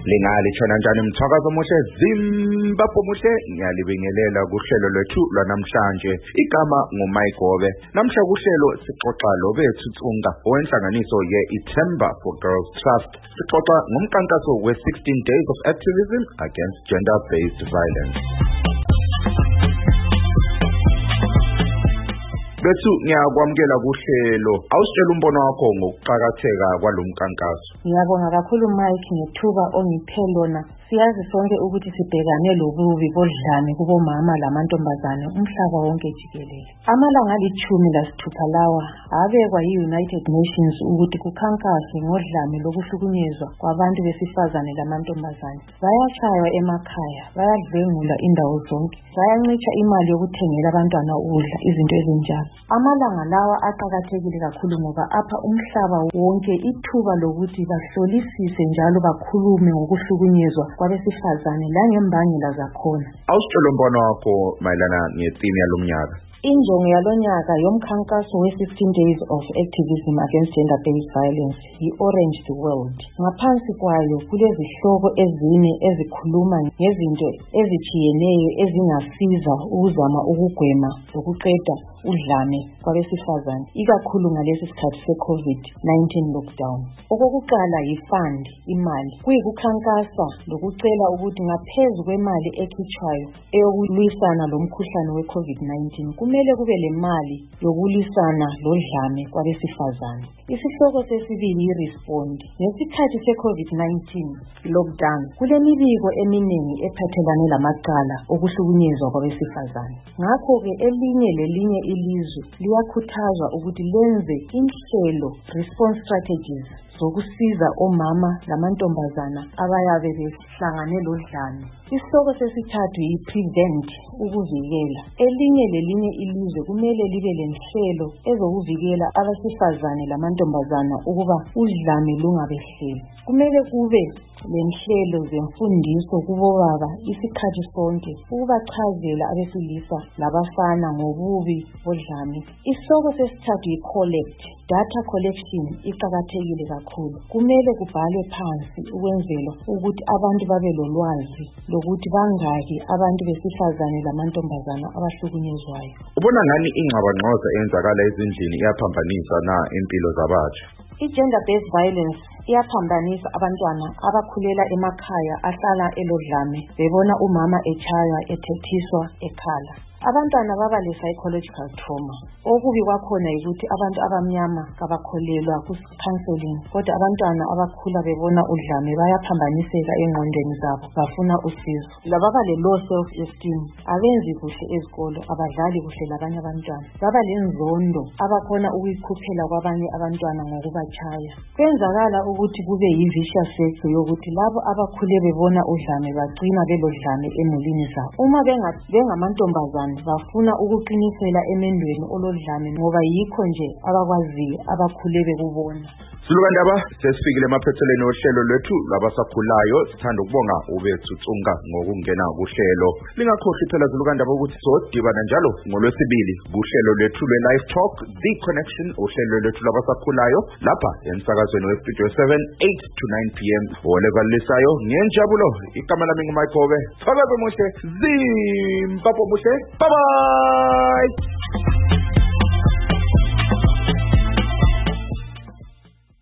Lingali tshona njani mthakazo omuhle Zimbabwe muhle ngiyalibingelela kuhlelo lwethu lwanamhlanje igama nguMayigobe namhla kuhlelo sixoxa lobethu Tsunga owenhlanganiso ye-Ithemba for Girls Trust sixoxa ngomkankaso we-16 Days of Activism Against Gender-Based Violence. Bethu ngiyakwamukela kuhlelo awusitshela umbono wakho ngokuqhakatheka kwalomkankaso. Ngiyabonga kakhulu Mike ngethuba ongiphe lona. Siyazi sonke ukuthi sibhekane lobubi bodlame kubomama lamantombazane umhlaba wonke jikelele. Amalanga ali-16 lawa abekwa yi-United Nations ukuthi kukhankaswe ngodlame lokuhlukunyezwa kwabantu besifazane lamantombazane. Bayatshaywa emakhaya, bayadlwengula indawo zonke, bayancitsha imali yokuthengela abantwana ukudla, izinto ezinjalo. Amalanga lawa aqakathekile kakhulu ngoba apha umhlaba wonke ithuba lokuthi bahlolisise njalo bakhulume ngokuhlukunyezwa kwabesifazane langembangela zakhona. Awusitshela umbono wakho mayelana ngetheme yalomnyaka. Injongo yalonyaka yomkhankaso we-16 Days of Activism Against Gender-Based Violence yi-Orange the World. Ngaphansi kwayo kulezihloko ezine ezikhuluma ngezinto ezitshiyeneyo ezingasiza ukuzama ukugwema ukuqeda udlame kwabesifazane ikakhulu ngalesi sikhathi se-COVID-19 lockdown. Okokuqala yi-fund, imali. Kuyikukhankasa lokucela ukuthi ngaphezu kwemali ekhitshwayo eyokulwisana lomkhuhlane we-COVID-19 kumele kube le mali yokulwisana lodlame kwabesifazane. Isihloko sesibili yi-respond. Ngesikhathi se-COVID-19 lockdown kulemibiko eminingi ephathelane lamacala okuhlukunyezwa kwabesifazane. Ngakho-ke elinye lelinye ilizwe liyakhuthazwa ukuthi lenze inhlelo response strategies zokusiza omama lamantombazana abayabe behlangane lodlame. Isihloko sesithathu yi-prevent, ukuvikela. Elinye lelinye ilizwe kumele libe lenhlelo ezokuvikela abesifazane lamantombazana ukuba udlame lungabehleli. Kumele kube lenhlelo zemfundiso kubobaba isikhathi sonke ukubachazela abesilisa labafana ngobubi bodlame. Isihloko sesithathu yi-collect, data collection iqakathekile kakhulu. Kumele kubhalwe phansi ukwenzela ukuthi abantu babe lolwazi lokuthi bangaki abantu besifazane lamantombazana abahlukunyezwayo. Ubona ngani ingxabangxoza eyenzakala ezindlini iyaphambanisa na impilo zabatsha? I-gender-based violence iyaphambanisa abantwana abakhulela emakhaya ahlala elodlame bebona umama etshaywa ethethiswa ekhala. Abantwana baba le-psychological trauma. Okubi kwakhona yikuthi abantu abamnyama kabakholelwa ku-counseling, kodwa abantwana abakhula bebona udlame bayaphambaniseka engqondweni zabo, bafuna usizo. Lababa le-low self-esteem, abenzi kuhle ezikolo, abadlali kuhle labanye abantwana. Baba lenzondo, abakhona ukuyikhuphela kwabanye abantwana ngokubachaya. Kwenzakala ukuthi kube yi-vicious circle yokuthi labo abakhule bebona udlame bagcina belodlame emulini zabo. Uma bengamantombazana bafuna ukuqinisela emendweni olodlame ngoba yikho nje abakwaziyo abakhule bekubona. Silukandaba sesifikile emaphethelweni ohlelo lwethu labasakhulayo. Sithanda ukubonga ubethu Tsunga ngokungena kuhlelo. Lingakhohlwa phela Silukandaba ukuthi sodibana njalo ngolwesibili kuhlelo lwethu lwe-Live Talk The Connection, uhlelo lwethu labasakhulayo lapha emsakazweni we-Studio 7 8 to 9 p.m. olevalisayo ngenjabulo. Igama lami nguMayigobe. Phakathi muhle Zimbabwe muhle. Bye bye.